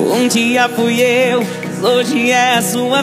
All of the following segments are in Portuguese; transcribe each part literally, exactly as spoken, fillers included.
Um dia fui eu, hoje é a sua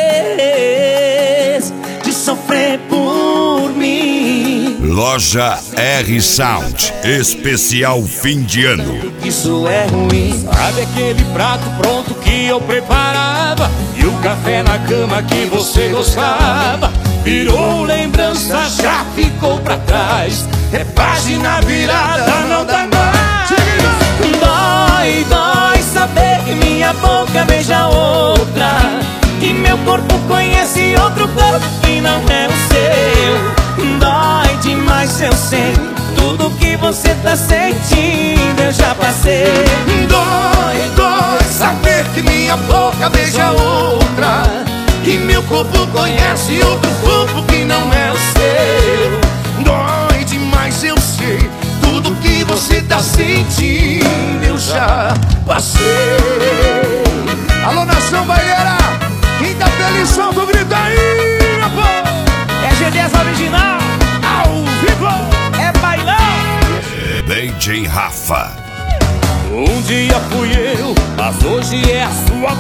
vez de sofrer por mim. Loja R Sound, especial fim de ano. Isso é ruim. Sabe aquele prato pronto que eu preparava e o café na cama que você gostava? Virou lembrança, já ficou pra trás. É página virada, não dá mais. Dói, dói saber que minha boca beija outra, que meu corpo conhece outro corpo que não é o seu. Dói demais, eu sei, tudo que você tá sentindo eu já passei. Dói, dói saber que minha boca beija outra, que meu corpo conhece outro corpo que não é o seu. Dói demais, eu sei, tudo que você tá sentindo eu já passei. Alô, nação baiana, quem tá feliz, solta o grito aí, meu povo. É G dez original, Ao vivo, é bailão. D J Rafa. Um dia fui eu, mas hoje é a sua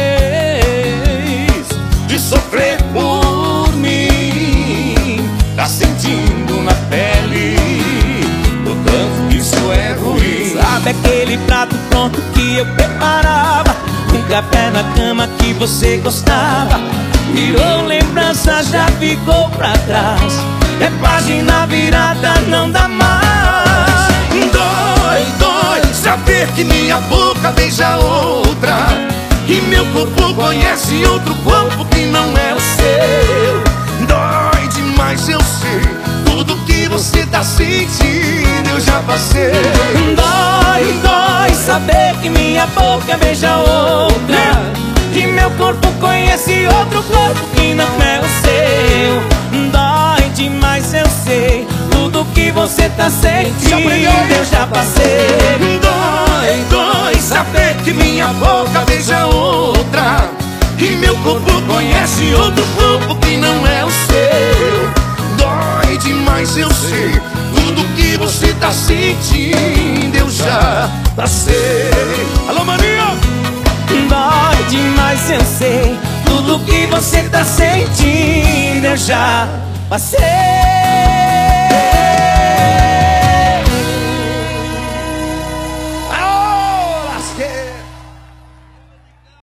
vez de sofrer por mim. Tá sentindo na pele o tanto que isso é ruim. Sabe aquele prato pronto que eu preparava, um café na cama que você gostava? Virou lembrança, já ficou pra trás. É página virada, não dá mais. Dói, dói saber que minha boca beija outra, que meu corpo conhece outro corpo que não é o seu. Dói demais, eu sei, tudo que você tá sentindo eu já passei. Dói, dói saber que minha boca beija outra, que meu corpo conhece outro corpo que não é o seu. Dói demais, eu sei, tudo que você tá sentindo eu já passei. Dói, dói saber que minha boca beija outra, que meu corpo conhece outro corpo que não é o seu. Dói demais, eu sei, tudo que você tá sentindo eu já passei. Alô, maninho! Dói demais, eu sei, tudo que você tá sentindo eu já passei.